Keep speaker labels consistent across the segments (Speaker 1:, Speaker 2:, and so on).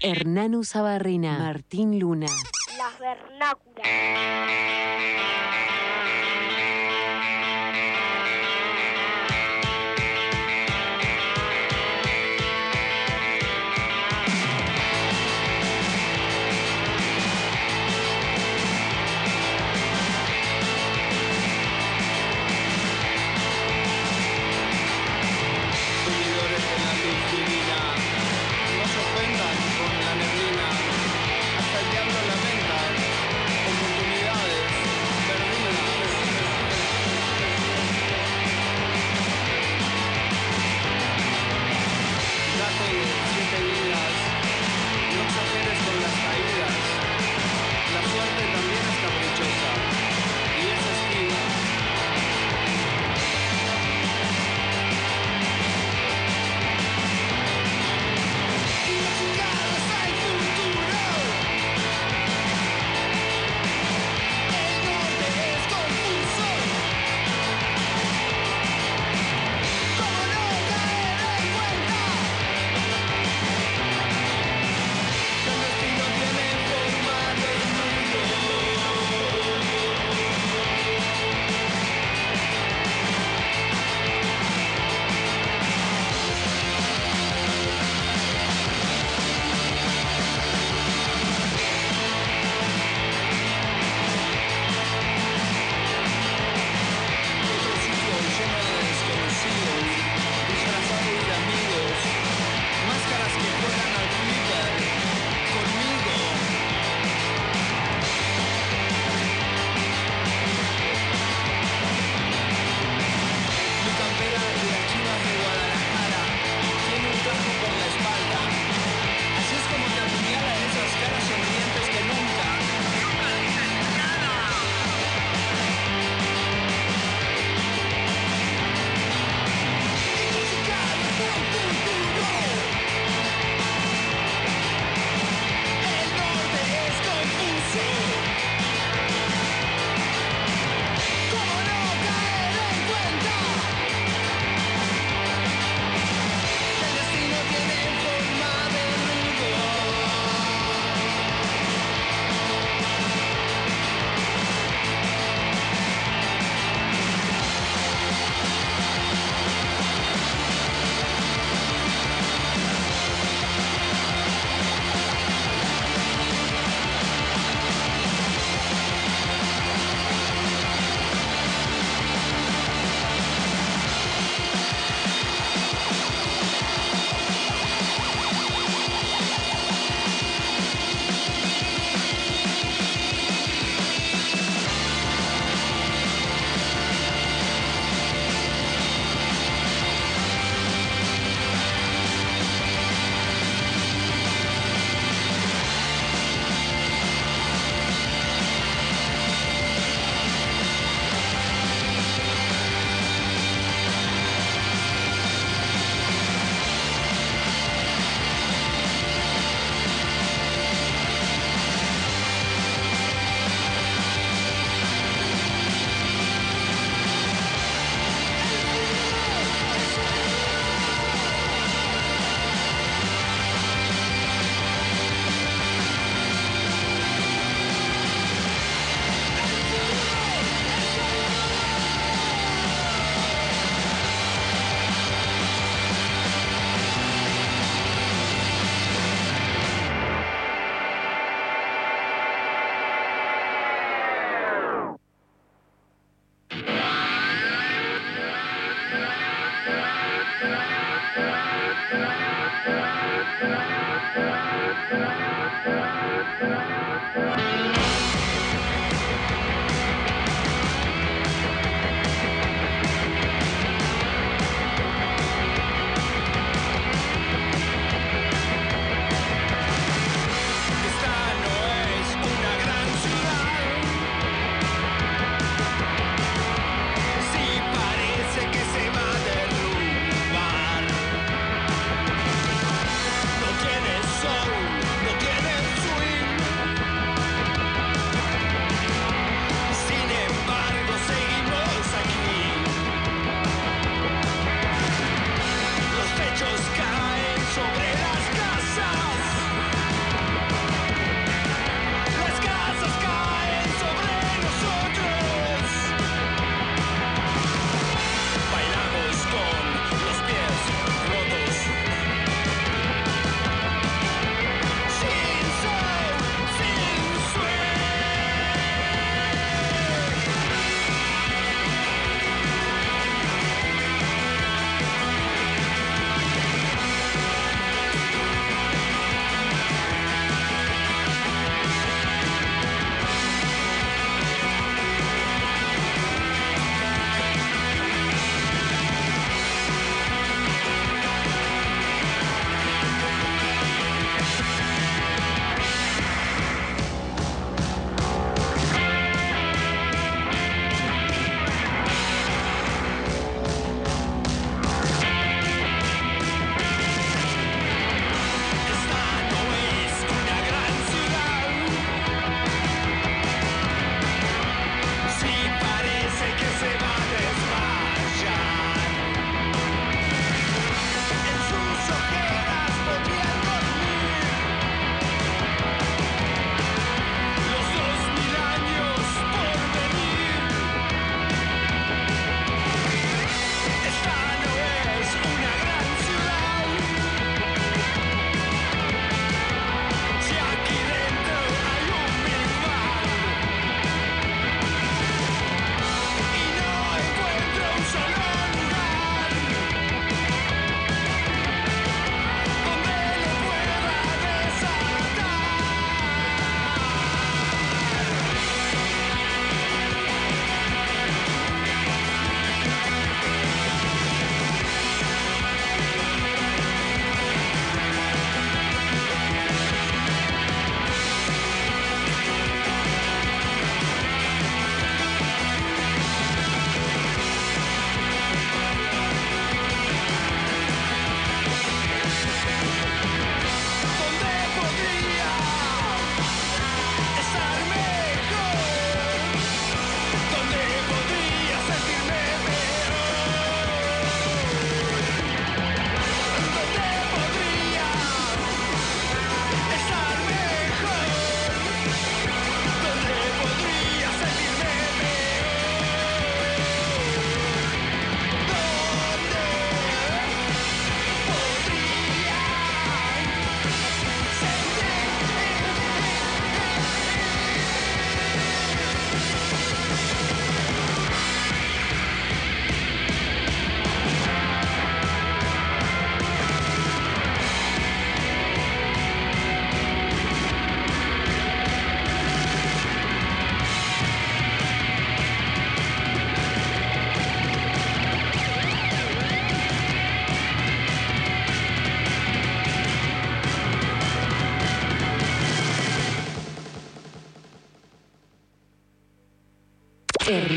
Speaker 1: Hernán Usabarrina, Martín Luna.
Speaker 2: Las vernáculas.
Speaker 3: Hasta el diablo lamenta oportunidades perdidas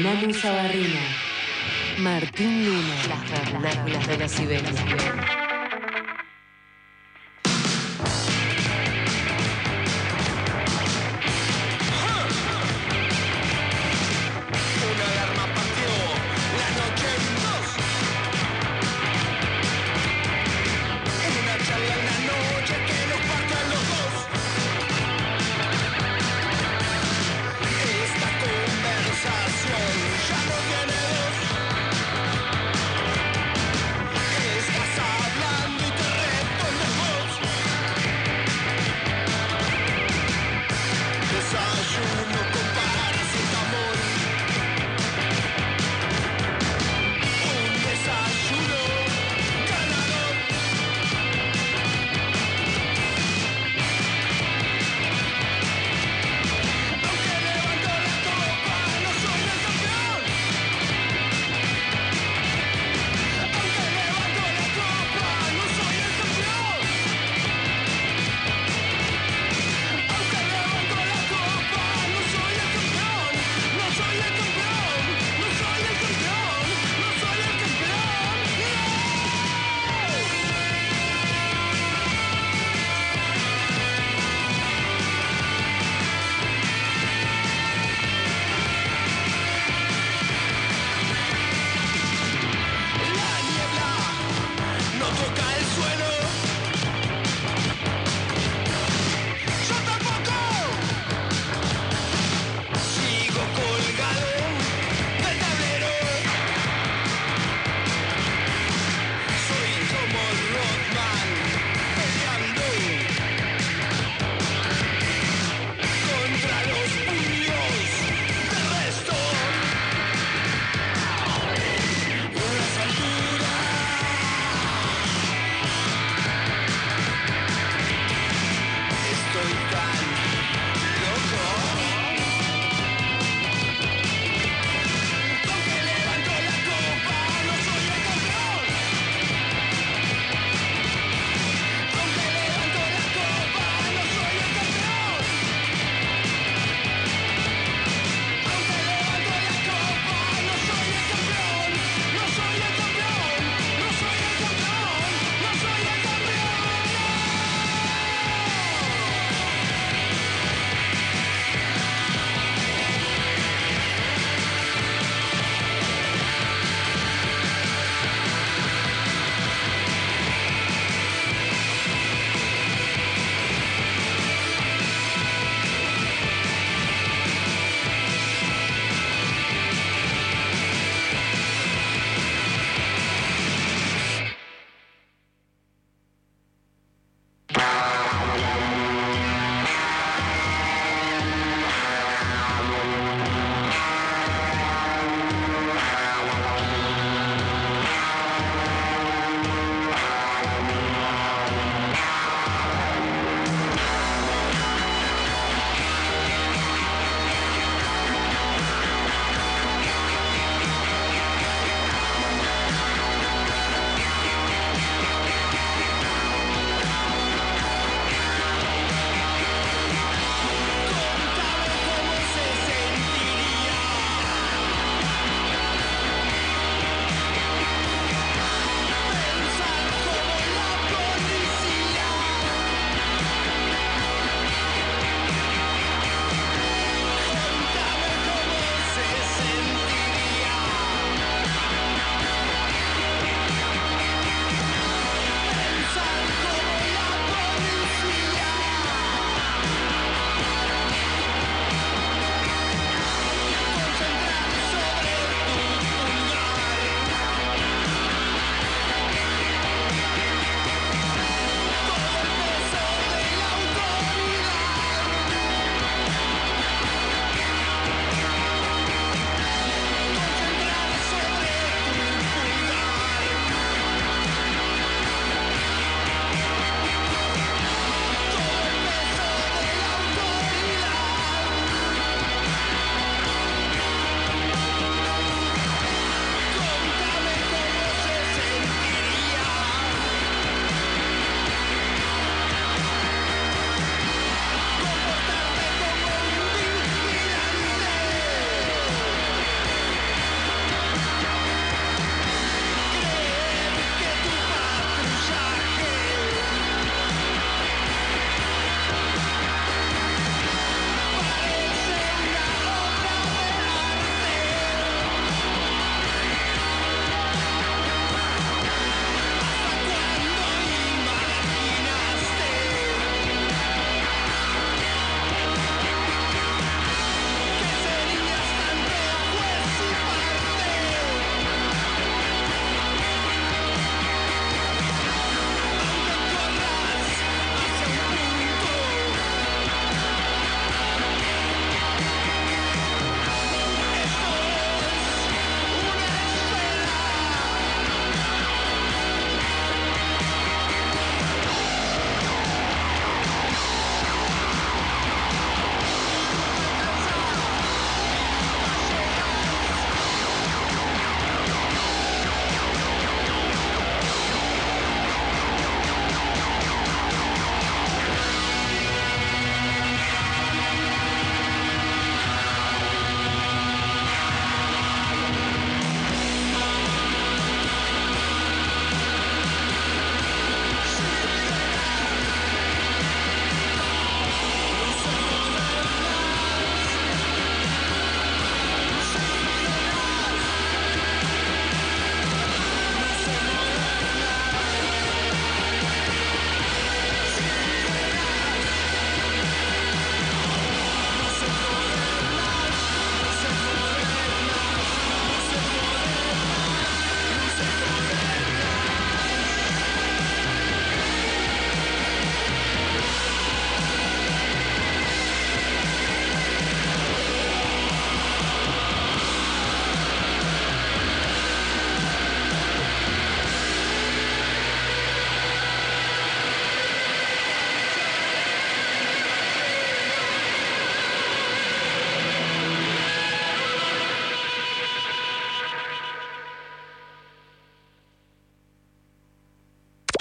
Speaker 1: Nanu Sabarrina, Martín Luna.
Speaker 3: Las vernáculas de la Siberia.
Speaker 4: Ya no tiene voz. Es casado.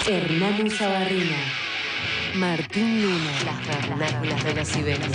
Speaker 1: Hernán Sabarrina, Martín Luna.
Speaker 3: Las vernáculas de la Siberia.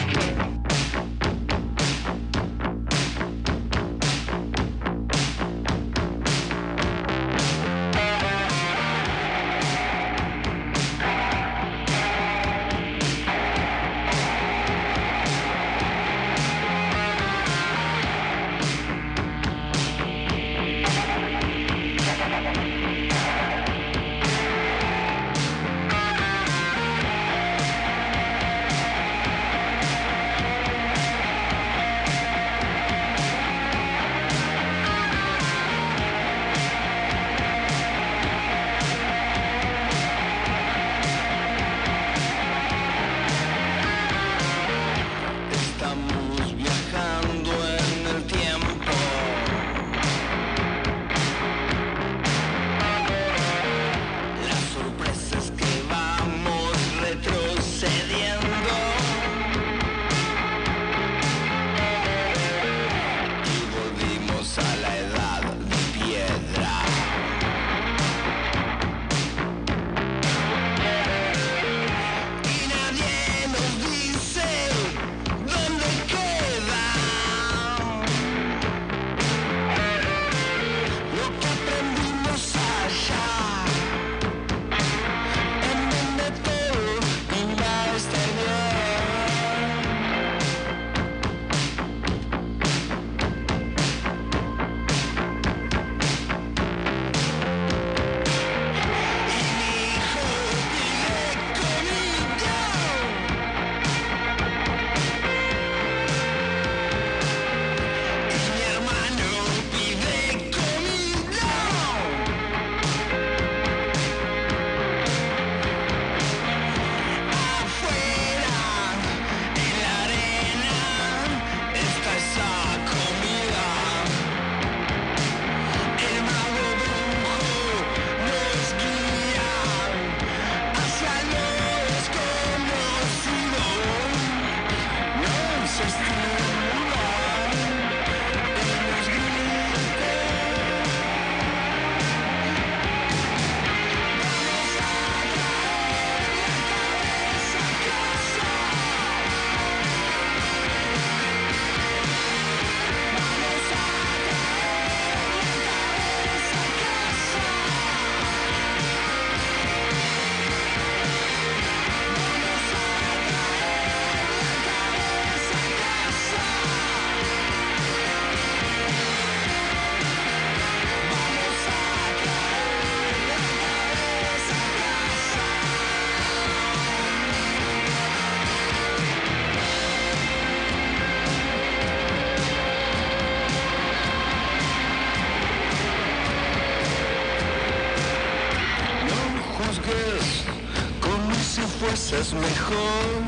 Speaker 4: Es mejor.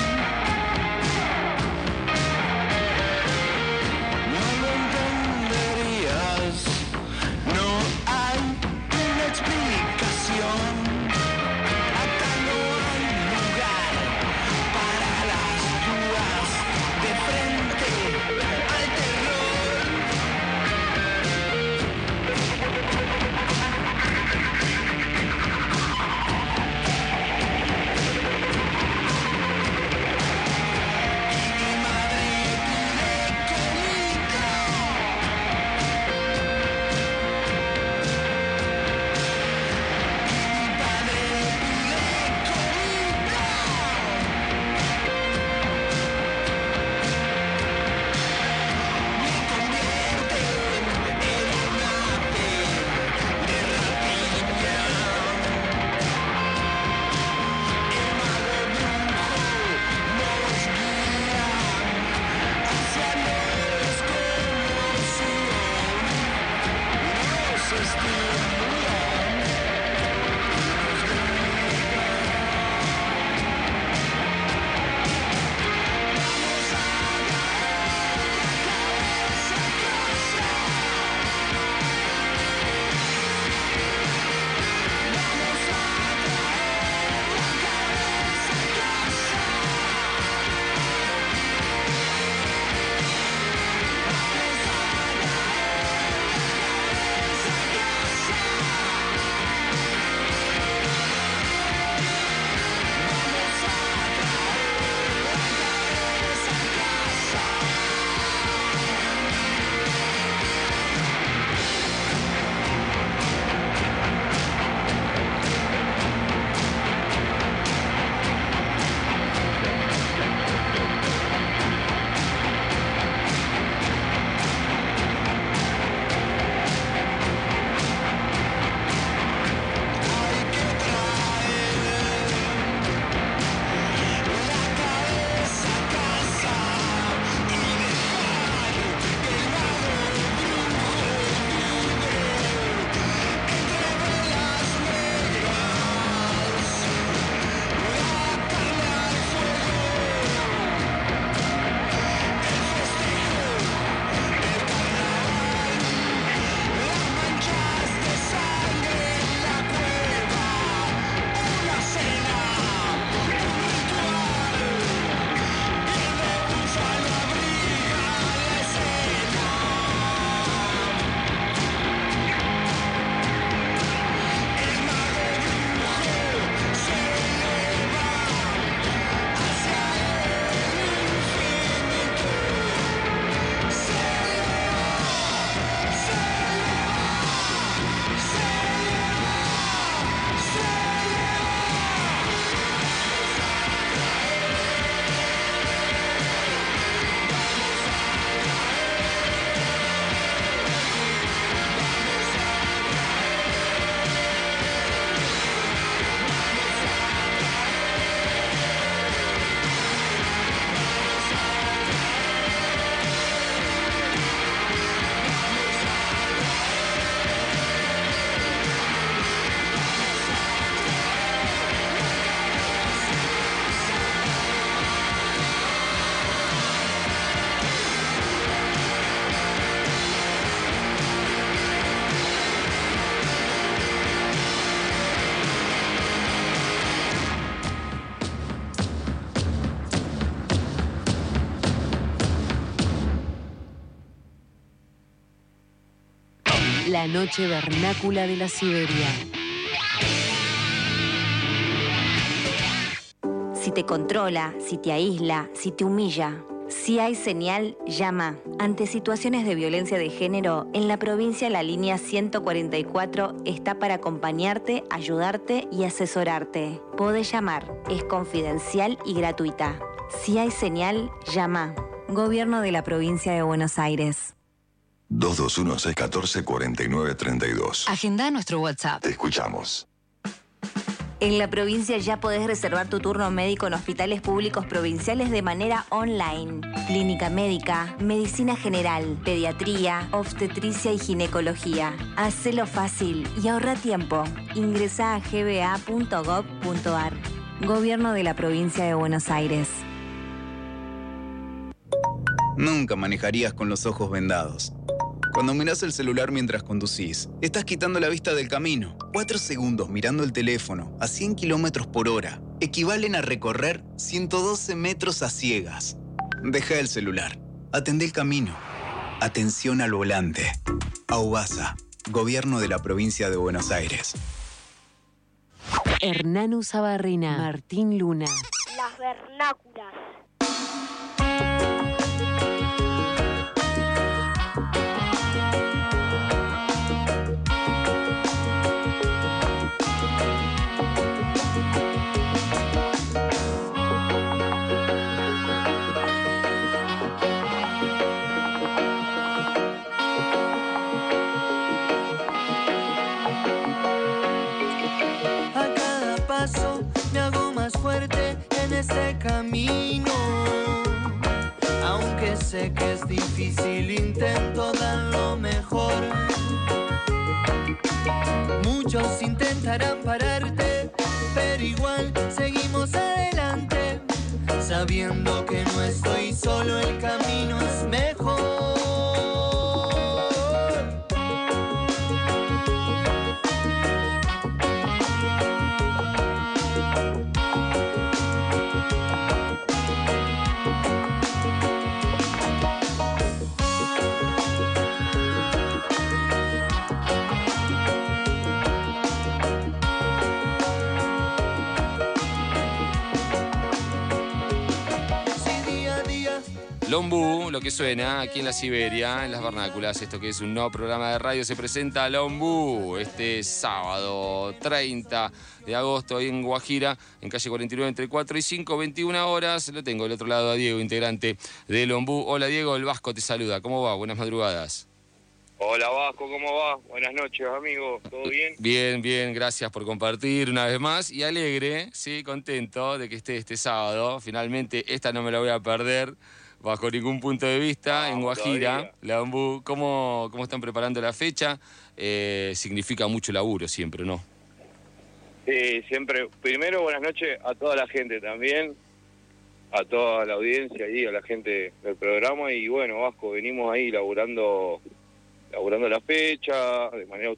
Speaker 4: No lo entenderías. No hay una explicación. Acá no hay lugar para las dudas de frente al terror.
Speaker 1: La noche vernácula de la Siberia.
Speaker 5: Si te controla, si te aísla, si te humilla. Si hay señal, llama. Ante situaciones de violencia de género, en la provincia la línea 144 está para acompañarte, ayudarte y asesorarte. Podés llamar, es confidencial y gratuita. Si hay señal, llama. Gobierno de la Provincia de Buenos Aires.
Speaker 6: 221-614-4932.
Speaker 1: Agenda nuestro WhatsApp.
Speaker 6: Te escuchamos.
Speaker 5: En la provincia ya podés reservar tu turno médico en hospitales públicos provinciales de manera online. Clínica médica, medicina general, pediatría, obstetricia y ginecología. Hacelo fácil y ahorra tiempo. Ingresá a gba.gov.ar. Gobierno de la Provincia de Buenos Aires.
Speaker 7: Nunca manejarías con los ojos vendados. Cuando mirás el celular mientras conducís, estás quitando la vista del camino. 4 segundos mirando el teléfono a 100 kilómetros por hora equivalen a recorrer 112 metros a ciegas. Deja el celular. Atendé el camino. Atención al volante. Aubasa, Gobierno de la Provincia de Buenos Aires.
Speaker 1: Hernán Sabarrina, Martín Luna.
Speaker 2: Las vernáculas.
Speaker 4: Me hago más fuerte en este camino. Aunque sé que es difícil, intento dar lo mejor. Muchos intentarán pararte, pero igual seguimos adelante, sabiendo que no estoy solo, el camino es mejor.
Speaker 8: Lombú, lo que suena aquí en la Siberia, en las vernáculas, esto que es un nuevo programa de radio, se presenta Lombú este sábado 30 de agosto ahí en Guajira, en calle 49 entre 4 y 5, 21 horas. Lo tengo del otro lado a Diego, integrante de Lombú. Hola Diego, el Vasco te saluda. ¿Cómo va? Buenas madrugadas.
Speaker 9: Hola Vasco, ¿cómo va? Buenas noches, amigo. ¿Todo bien?
Speaker 8: Bien, bien, gracias por compartir una vez más y alegre, sí, contento de que esté este sábado. Finalmente, esta no me la voy a perder bajo ningún punto de vista, en Guajira, Lombú. ¿Cómo están preparando la fecha? Significa mucho laburo siempre, ¿no?
Speaker 9: Sí, siempre. Primero, buenas noches a toda la gente también, a toda la audiencia y a la gente del programa. Y bueno, Vasco, venimos ahí laburando la fecha de manera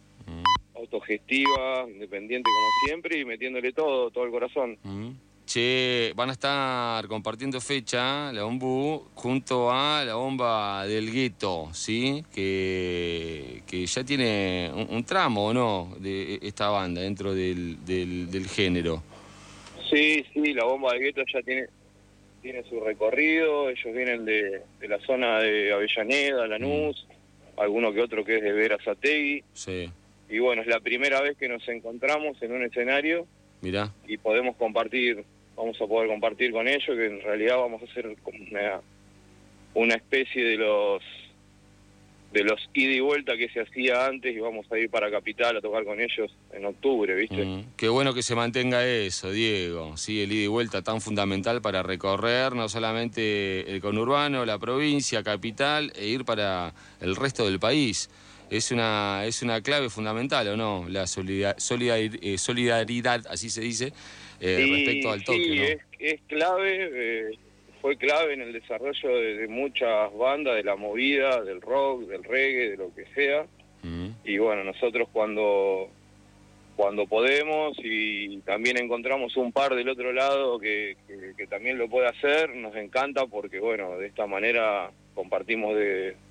Speaker 9: autogestiva, independiente como siempre y metiéndole todo el corazón.
Speaker 8: Che, van a estar compartiendo fecha la Lombú junto a la Bomba del Gueto, ¿sí? Que ya tiene un tramo, ¿o no?, de esta banda dentro del género.
Speaker 9: Sí, la Bomba del Gueto ya tiene su recorrido. Ellos vienen de la zona de Avellaneda, Lanús, alguno que otro que es de Verazategui.
Speaker 8: Sí.
Speaker 9: Y bueno, es la primera vez que nos encontramos en un escenario.
Speaker 8: Mirá.
Speaker 9: Y vamos a poder compartir con ellos, que en realidad vamos a hacer como una especie de los ida y vuelta que se hacía antes, y vamos a ir para Capital a tocar con ellos en octubre, ¿viste?
Speaker 8: Qué bueno que se mantenga eso, Diego, sí, el ida y vuelta tan fundamental para recorrer no solamente el conurbano, la provincia, Capital, e ir para el resto del país. Es una clave fundamental, ¿o no? La solidaridad, así se dice, respecto al toque,
Speaker 9: sí,
Speaker 8: ¿no?
Speaker 9: Es clave, fue clave en el desarrollo de muchas bandas, de la movida, del rock, del reggae, de lo que sea. Y bueno, nosotros cuando podemos y también encontramos un par del otro lado que también lo puede hacer, nos encanta, porque bueno, de esta manera compartimos de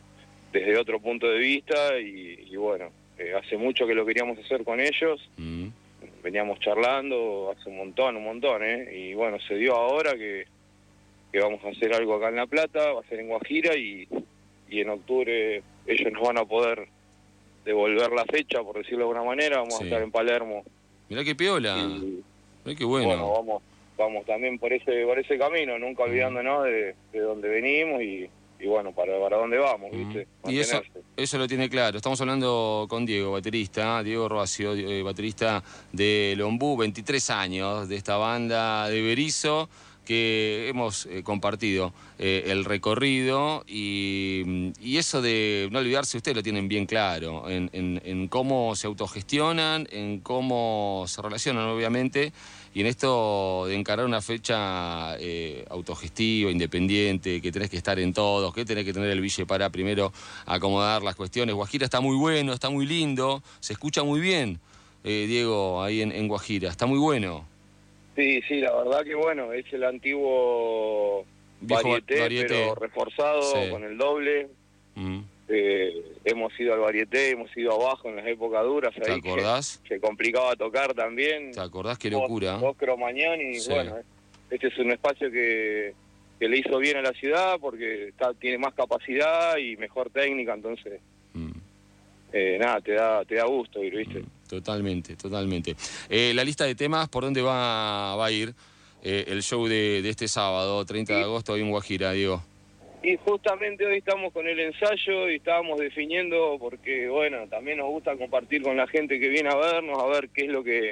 Speaker 9: desde otro punto de vista y bueno, hace mucho que lo queríamos hacer con ellos, veníamos charlando hace un montón, y bueno, se dio ahora que vamos a hacer algo acá en La Plata, va a ser en Guajira y en octubre ellos nos van a poder devolver la fecha, por decirlo de alguna manera, vamos a estar en Palermo.
Speaker 8: Mirá qué piola, mirá qué bueno.
Speaker 9: Vamos también por ese camino, nunca olvidándonos de dónde venimos y bueno, para dónde vamos, ¿viste?
Speaker 8: Y eso lo tiene claro. Estamos hablando con Diego, baterista, Diego Roacio, baterista de Lombú, 23 años de esta banda de Berizo, que hemos compartido el recorrido y eso de no olvidarse, ustedes lo tienen bien claro, en cómo se autogestionan, en cómo se relacionan, obviamente, y en esto de encarar una fecha autogestiva, independiente, que tenés que estar en todos, que tenés que tener el bille para primero acomodar las cuestiones. Guajira está muy bueno, está muy lindo, se escucha muy bien, Diego, ahí en Guajira, está muy bueno.
Speaker 9: Sí, la verdad que bueno, es el antiguo varieté, pero reforzado con el doble. Hemos ido al varieté, hemos ido abajo en las épocas duras.
Speaker 8: ¿Te acordás?
Speaker 9: Que complicaba tocar también.
Speaker 8: ¿Te acordás? Qué locura.
Speaker 9: Vos Cromañón y bueno, este es un espacio que le hizo bien a la ciudad porque tiene más capacidad y mejor técnica, entonces nada, te da gusto ir, ¿viste?
Speaker 8: Totalmente. La lista de temas, ¿por dónde va a ir el show de este sábado, 30 de agosto, ahí en Guajira, Diego?
Speaker 9: Y justamente hoy estamos con el ensayo y estábamos definiendo, porque bueno, también nos gusta compartir con la gente que viene a vernos, a ver qué es lo que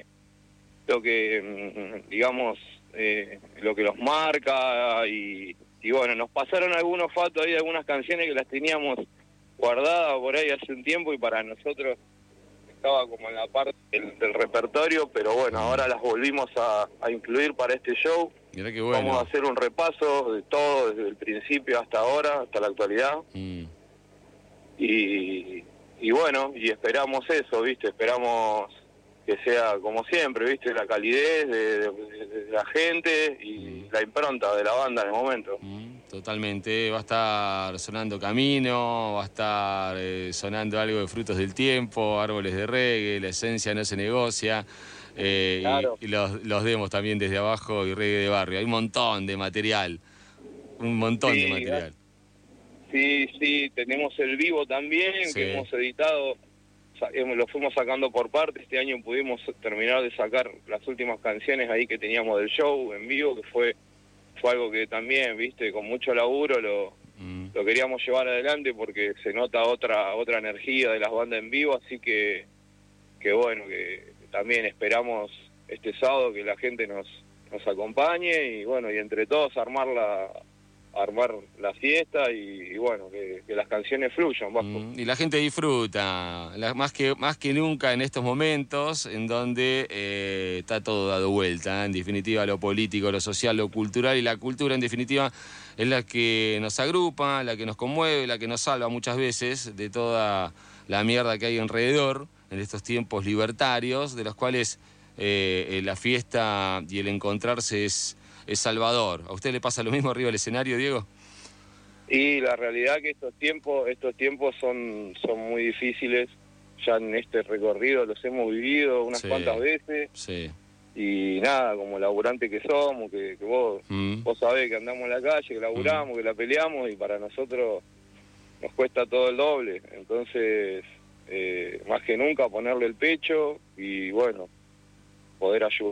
Speaker 9: digamos, lo que los marca y bueno, nos pasaron algunos fatos ahí, algunas canciones que las teníamos guardadas por ahí hace un tiempo y para nosotros estaba como en la parte del repertorio, pero bueno, ahora las volvimos a incluir para este show.
Speaker 8: Mirá qué bueno.
Speaker 9: Vamos a hacer un repaso de todo, desde el principio hasta ahora, hasta la actualidad. Y bueno, y esperamos eso, ¿viste? Esperamos que sea como siempre, ¿viste? La calidez de la gente y la impronta de la banda en el momento.
Speaker 8: Totalmente, va a estar sonando Camino, va a estar sonando algo de Frutos del Tiempo, Árboles de Reggae, La Esencia No Se Negocia, claro. y los demos también desde abajo y Reggae de Barrio. Hay un montón de material, de material.
Speaker 9: Sí, tenemos el vivo también, que hemos editado, lo fuimos sacando por parte. Este año pudimos terminar de sacar las últimas canciones ahí que teníamos del show en vivo, que fue algo que también, viste, con mucho laburo lo queríamos llevar adelante porque se nota otra energía de las bandas en vivo, así que bueno, que también esperamos este sábado que la gente nos acompañe y bueno, y entre todos armar la fiesta y bueno, que las canciones fluyan, Vasco.
Speaker 8: Y la gente disfruta, más que nunca en estos momentos en donde está todo dado vuelta, en definitiva lo político, lo social, lo cultural y la cultura en definitiva es la que nos agrupa, la que nos conmueve, la que nos salva muchas veces de toda la mierda que hay alrededor en estos tiempos libertarios, de los cuales la fiesta y el encontrarse es salvador. ¿A usted le pasa lo mismo arriba del escenario, Diego?
Speaker 9: Y la realidad que estos tiempos son muy difíciles. Ya en este recorrido los hemos vivido unas cuantas veces.
Speaker 8: Sí.
Speaker 9: Y nada, como laburante que somos, que vos sabés que andamos en la calle, que laburamos, que la peleamos y para nosotros nos cuesta todo el doble. Entonces, más que nunca ponerle el pecho y bueno, poder ayudar.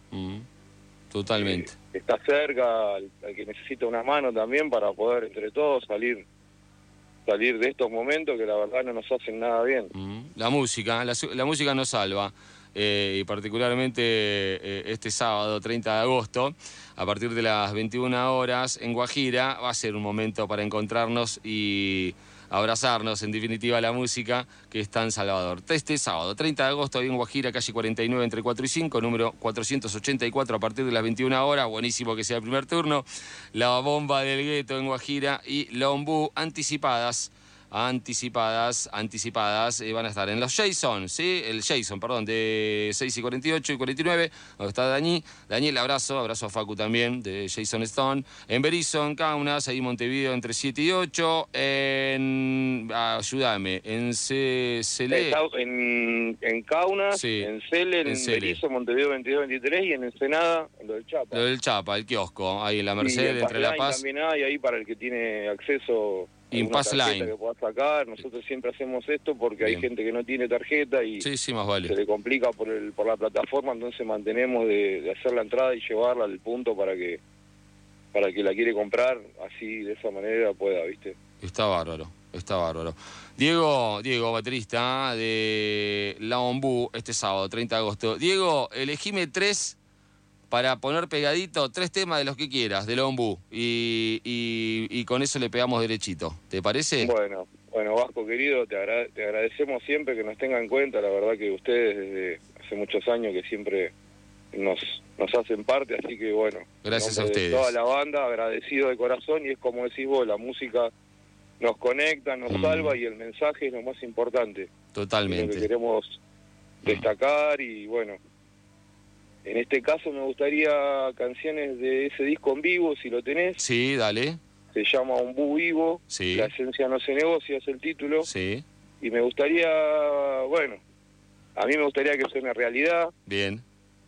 Speaker 8: Totalmente.
Speaker 9: Está cerca, al que necesita una mano también para poder entre todos salir de estos momentos que la verdad no nos hacen nada bien.
Speaker 8: La música nos salva, y particularmente este sábado 30 de agosto, a partir de las 21 horas en Guajira, va a ser un momento para encontrarnos y abrazarnos, en definitiva, la música que es tan salvador. Este sábado, 30 de agosto, ahí en Guajira, calle 49, entre 4 y 5, número 484, a partir de las 21 horas. Buenísimo que sea el primer turno. La Bomba del Gueto en Guajira y Lombú, anticipadas anticipadas, van a estar en los Jason, ¿sí? El Jason, perdón, de 6 y 48 y 49, donde está Daniel, abrazo a Facu también, de Jason Stone. En Berizo, en Kaunas, ahí Montevideo entre 7 y 8, ayúdame, en Cele.
Speaker 9: En Kaunas,
Speaker 8: sí,
Speaker 9: en Cele, en Berizo, Montevideo 22-23 y en Ensenada, en lo del Chapa.
Speaker 8: Lo del Chapa, el kiosco, ahí en la Merced, entre La Paz.
Speaker 9: También hay ahí para el que tiene acceso.
Speaker 8: En Paz Line.
Speaker 9: Que pueda sacar. Nosotros siempre hacemos esto porque
Speaker 8: Bien.
Speaker 9: hay gente que no tiene tarjeta y
Speaker 8: sí, más vale.
Speaker 9: se le complica por la plataforma, entonces mantenemos de hacer la entrada y llevarla al punto para que la quiere comprar, así de esa manera pueda, ¿viste?
Speaker 8: Está bárbaro. Diego, baterista de La Ombú, este sábado, 30 de agosto. Diego, elegime 3 para poner pegadito, 3 temas de los que quieras, de La Ombú, y con eso le pegamos derechito. ¿Te parece?
Speaker 9: Bueno, Vasco querido, te agradecemos siempre que nos tengan en cuenta. La verdad que ustedes desde hace muchos años que siempre nos hacen parte, así que bueno.
Speaker 8: Gracias a ustedes.
Speaker 9: Toda la banda, agradecido de corazón, y es como decís vos, la música nos conecta, nos salva, y el mensaje es lo más importante.
Speaker 8: Totalmente.
Speaker 9: Es lo que queremos destacar, y bueno, en este caso me gustaría canciones de ese disco en vivo, si lo tenés.
Speaker 8: Sí, dale.
Speaker 9: Se llama Ombú Vivo,
Speaker 8: sí.
Speaker 9: La esencia no se negocia, es el título.
Speaker 8: Sí.
Speaker 9: Y me gustaría, a mí me gustaría que suene realidad.
Speaker 8: Bien.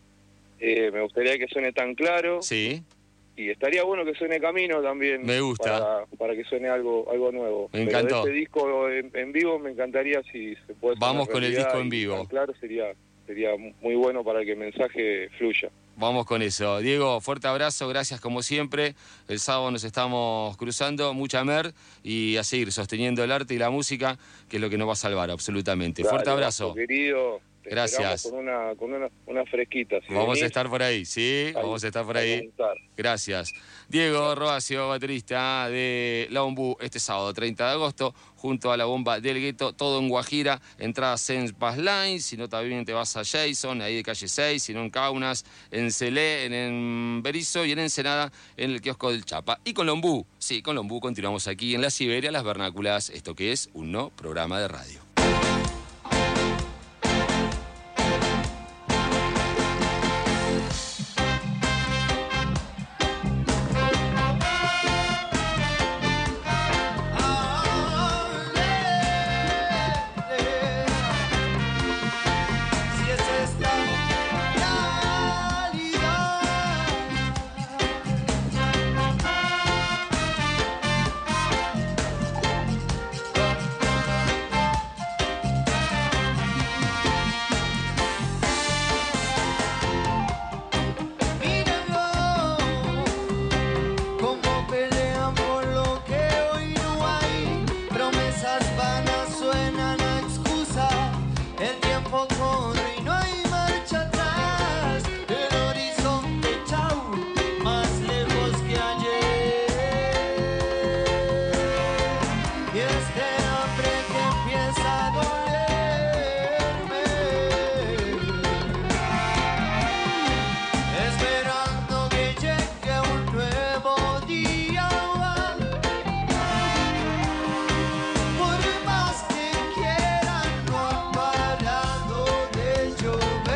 Speaker 9: Me gustaría que suene Tan Claro.
Speaker 8: Sí.
Speaker 9: Y estaría bueno que suene Camino también.
Speaker 8: Me gusta.
Speaker 9: Para que suene algo nuevo.
Speaker 8: Me encantó.
Speaker 9: Pero este disco en vivo me encantaría si se puede.
Speaker 8: Vamos con el disco en vivo.
Speaker 9: Tan Claro sería muy bueno para que el mensaje fluya.
Speaker 8: Vamos con eso. Diego, fuerte abrazo, gracias como siempre. El sábado nos estamos cruzando, mucha mer, y a seguir sosteniendo el arte y la música, que es lo que nos va a salvar absolutamente.
Speaker 9: Dale,
Speaker 8: fuerte abrazo.
Speaker 9: Querido.
Speaker 8: Gracias.
Speaker 9: Con una fresquita. Si
Speaker 8: vamos
Speaker 9: venís,
Speaker 8: a estar por ahí, ¿sí? Vamos a estar por ahí. Gracias. Diego Roacio, baterista de La Ombú, este sábado 30 de agosto, junto a La Bomba del Gueto, todo en Guajira, entradas en Paz Line, si no también te vas a Jason, ahí de calle 6, si no en Kaunas, en Celé, en Berizo y en Ensenada, en el kiosco del Chapa. Y con La Ombú, sí, con La Ombú continuamos aquí en la Siberia, las vernáculas, esto que es un no programa de radio.
Speaker 4: Por más que quieran, no han parado de llover.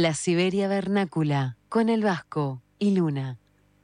Speaker 1: La Siberia Vernácula, con el Vasco y Luna.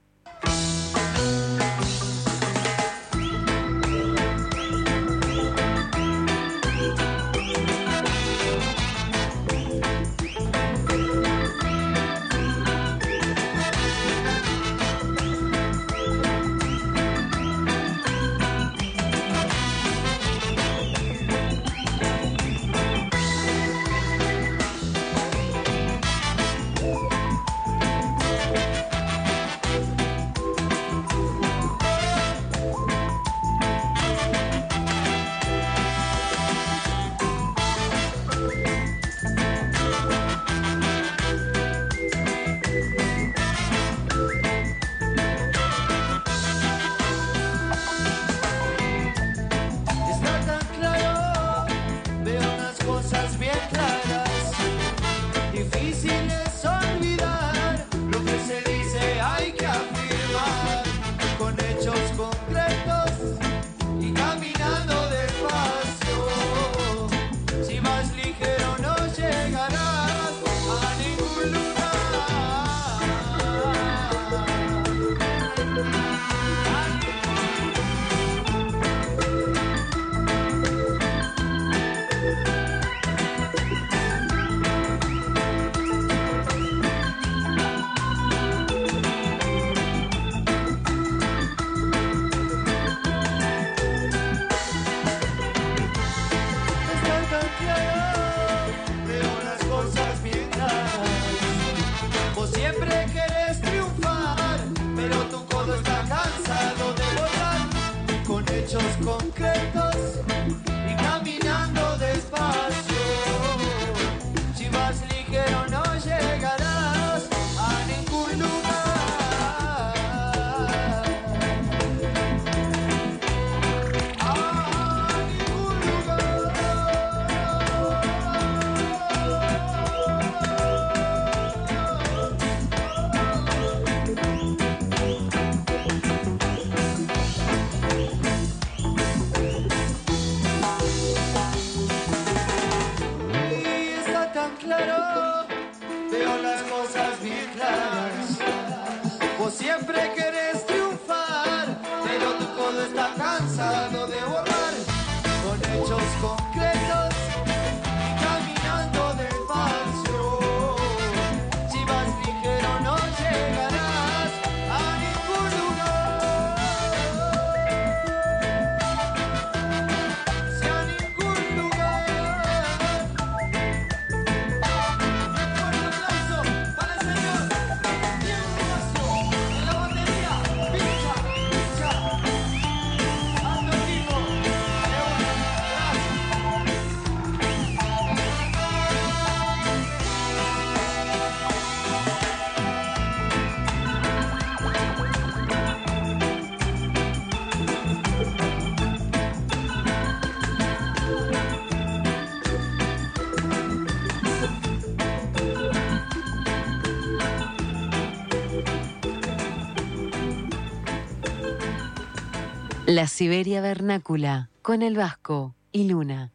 Speaker 1: La Siberia Vernácula, con el Vasco y Luna.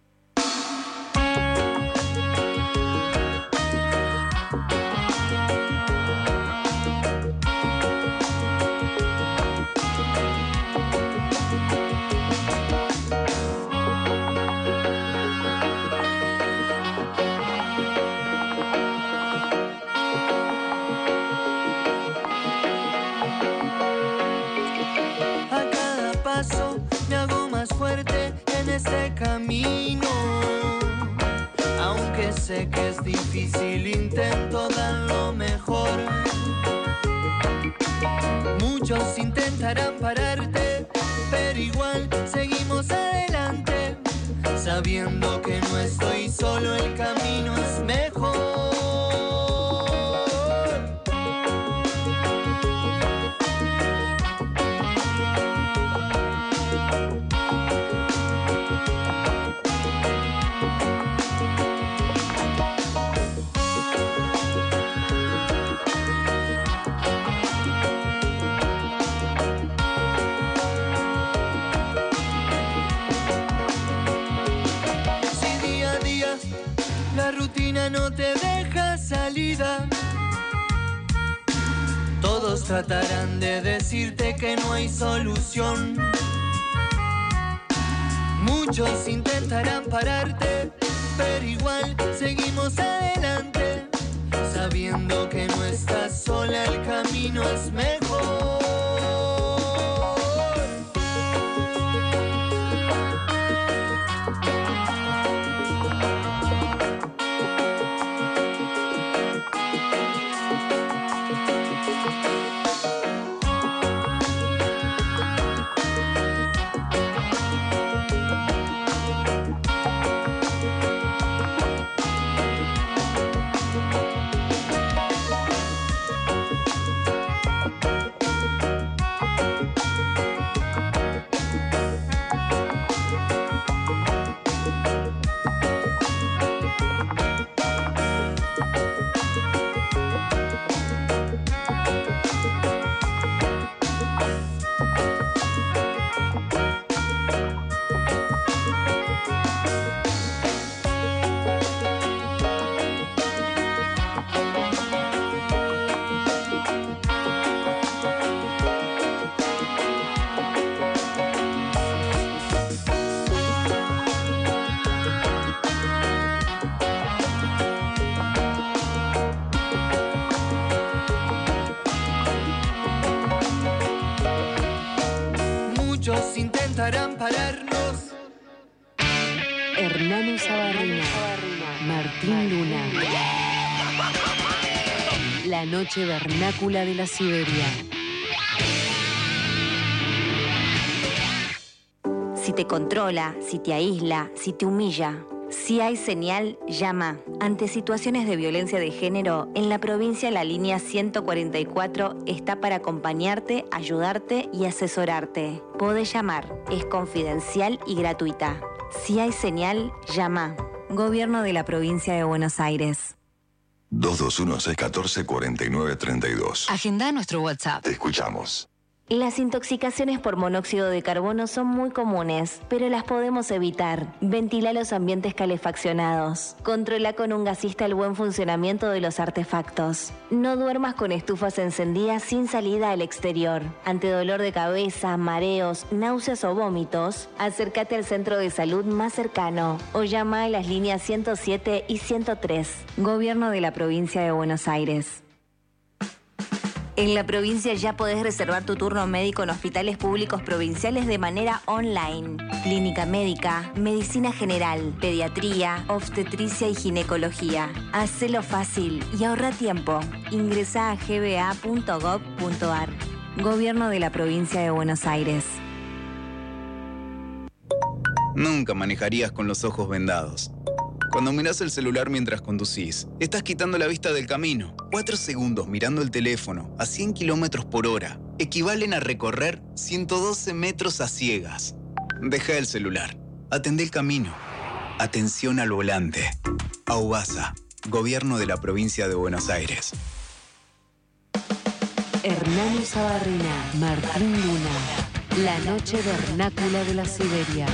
Speaker 4: Este camino, aunque sé que es difícil, intento dar lo mejor. Muchos intentarán pararte, pero igual seguimos adelante, sabiendo que no estoy solo, el camino es mejor. No te dejes vida. Todos tratarán de decirte que no hay solución. Muchos intentarán pararte, pero igual seguimos adelante, sabiendo que no estás sola, el camino es mejor. Muchos intentarán pararnos.
Speaker 1: Hernán Usabarrina, Martín Luna. La noche vernácula de la Siberia.
Speaker 5: Si te controla, si te aísla, si te humilla. Si hay señal, llama. Ante situaciones de violencia de género, en la provincia la línea 144 está para acompañarte, ayudarte y asesorarte. Podés llamar, es confidencial y gratuita. Si hay señal, llama. Gobierno de la provincia de Buenos Aires.
Speaker 6: 221-614-4932.
Speaker 1: Agenda nuestro WhatsApp.
Speaker 6: Te escuchamos.
Speaker 5: Las intoxicaciones por monóxido de carbono son muy comunes, pero las podemos evitar. Ventila los ambientes calefaccionados. Controla con un gasista el buen funcionamiento de los artefactos. No duermas con estufas encendidas sin salida al exterior. Ante dolor de cabeza, mareos, náuseas o vómitos, acércate al centro de salud más cercano o llama a las líneas 107 y 103. Gobierno de la provincia de Buenos Aires. En la provincia ya podés reservar tu turno médico en hospitales públicos provinciales de manera online. Clínica médica, medicina general, pediatría, obstetricia y ginecología. Hacelo fácil y ahorra tiempo. Ingresá a gba.gov.ar. Gobierno de la provincia de Buenos Aires.
Speaker 7: Nunca manejarías con los ojos vendados. Cuando mirás el celular mientras conducís, estás quitando la vista del camino. 4 segundos mirando el teléfono a 100 km/h equivalen a recorrer 112 metros a ciegas. Deja el celular. Atendé el camino. Atención al volante. AUBASA, Gobierno de la Provincia de Buenos Aires.
Speaker 1: Hernán Usabarrina, Martín Luna. La noche vernácula de la Siberia.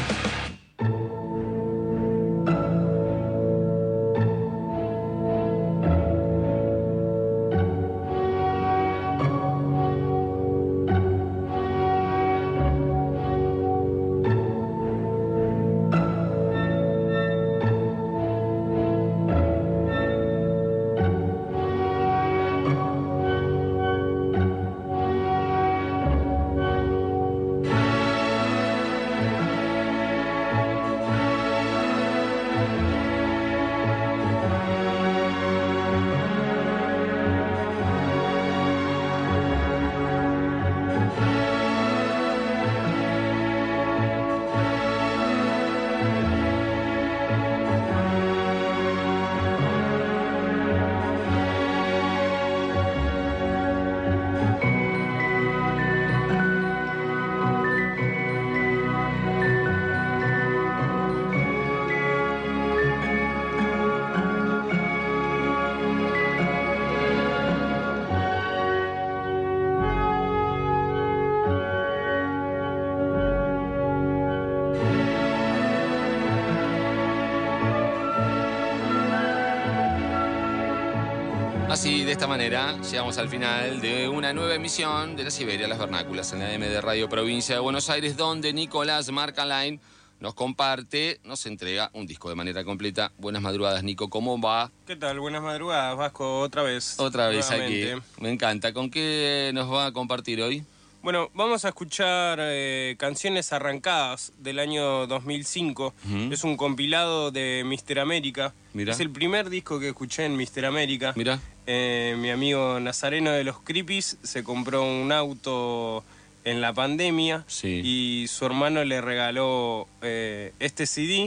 Speaker 8: así, de esta manera, llegamos al final de una nueva emisión de La Siberia, las vernáculas, en la AM de Radio Provincia de Buenos Aires, donde Nicolás Marcaline nos comparte, nos entrega un disco de manera completa. Buenas madrugadas, Nico, ¿cómo va?
Speaker 10: ¿Qué tal? Buenas madrugadas, Vasco, otra vez.
Speaker 8: Otra vez
Speaker 10: nuevamente.
Speaker 8: aquí, me encanta. ¿Con qué nos va a compartir hoy?
Speaker 10: Bueno, vamos a escuchar canciones arrancadas del año 2005. Es un compilado de Mr. América.
Speaker 8: Mirá.
Speaker 10: Es el primer disco que escuché en Mr. América.
Speaker 8: Mirá.
Speaker 10: Mi amigo Nazareno de los Creepies se compró un auto en la pandemia,
Speaker 8: sí,
Speaker 10: y su hermano le regaló este CD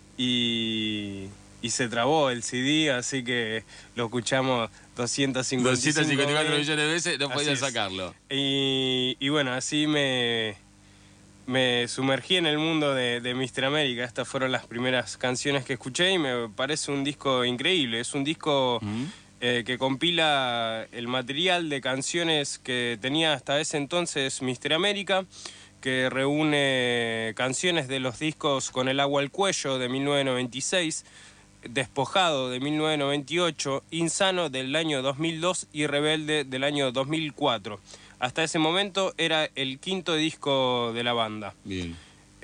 Speaker 10: y se trabó el CD, así que lo escuchamos 254
Speaker 8: millones de veces, no podía sacarlo.
Speaker 10: Y bueno, así me sumergí en el mundo de Mr. América. Estas fueron las primeras canciones que escuché y me parece un disco increíble. Es un disco que compila el material de canciones que tenía hasta ese entonces Mr. América, que reúne canciones de los discos Con el agua al cuello de 1996, Despojado de 1998, Insano del año 2002 y Rebelde del año 2004. Hasta ese momento era el quinto disco de la banda.
Speaker 8: Bien.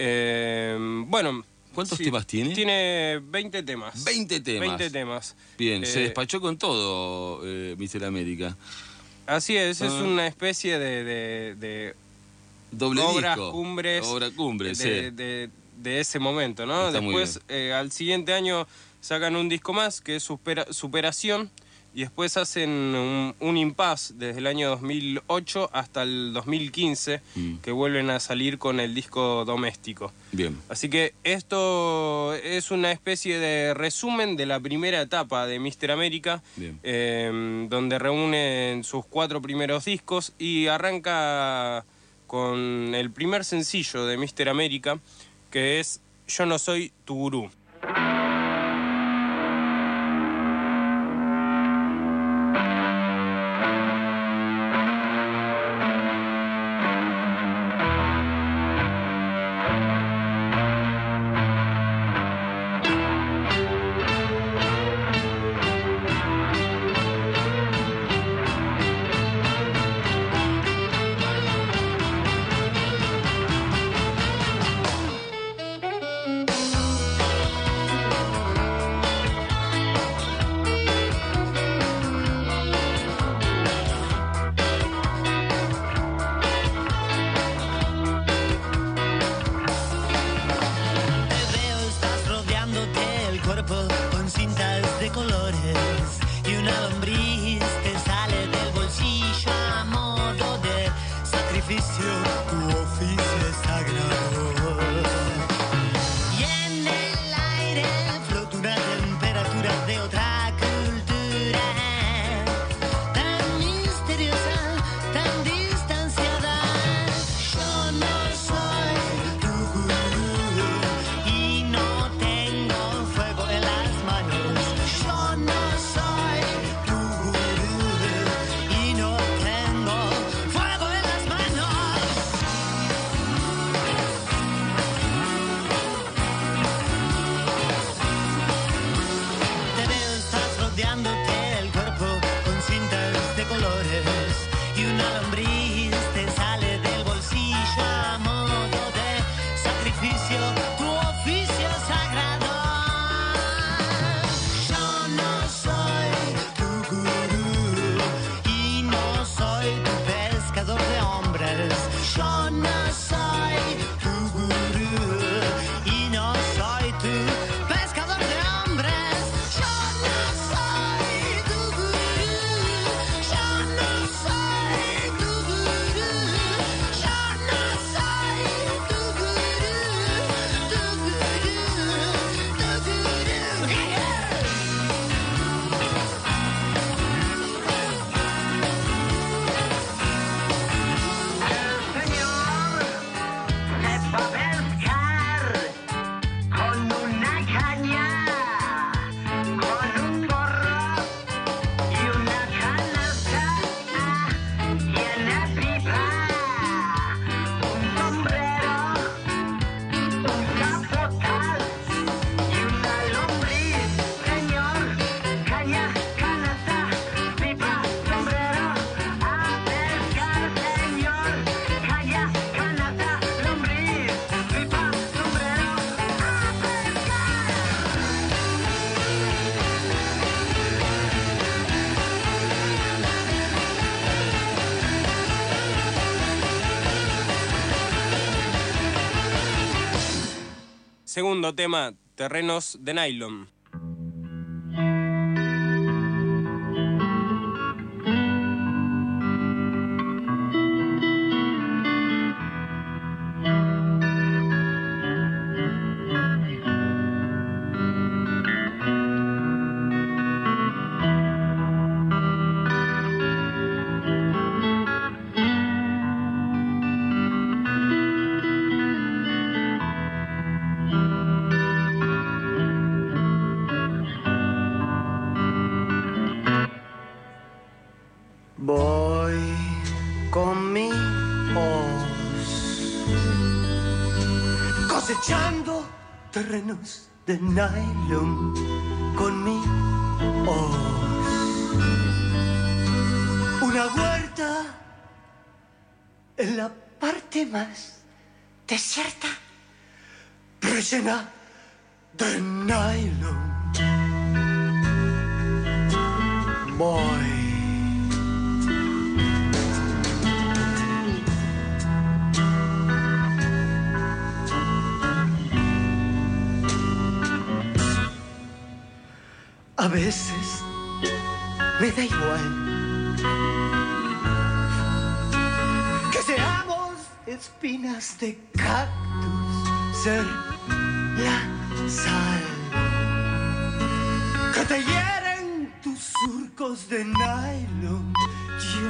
Speaker 10: Bueno,
Speaker 8: ¿cuántos temas tiene?
Speaker 10: Tiene 20 temas.
Speaker 8: 20 temas.
Speaker 10: 20 temas.
Speaker 8: Bien, se despachó con todo Mr. América.
Speaker 10: Así es una especie de
Speaker 8: doble
Speaker 10: obras
Speaker 8: disco.
Speaker 10: Cumbres.
Speaker 8: Obra cumbre, sí.
Speaker 10: De ese momento, ¿no?
Speaker 8: Está
Speaker 10: después, al siguiente año sacan un disco más, que es Superación, y después hacen un impasse desde el año 2008 hasta el 2015, que vuelven a salir con el disco Doméstico.
Speaker 8: Bien.
Speaker 10: Así que esto es una especie de resumen de la primera etapa de Mr. América, donde reúnen sus 4 primeros discos y arranca con el primer sencillo de Mr. América, que es Yo no soy tu gurú. segundo tema, Terrenos de Nylon.
Speaker 4: Voy con mi hoz, cosechando terrenos de nylon con mi hoz. Una huerta en la parte más desierta, rellena de nylon. Voy a veces me da igual que seamos espinas de cactus, ser la sal que te hieren tus surcos de nylon.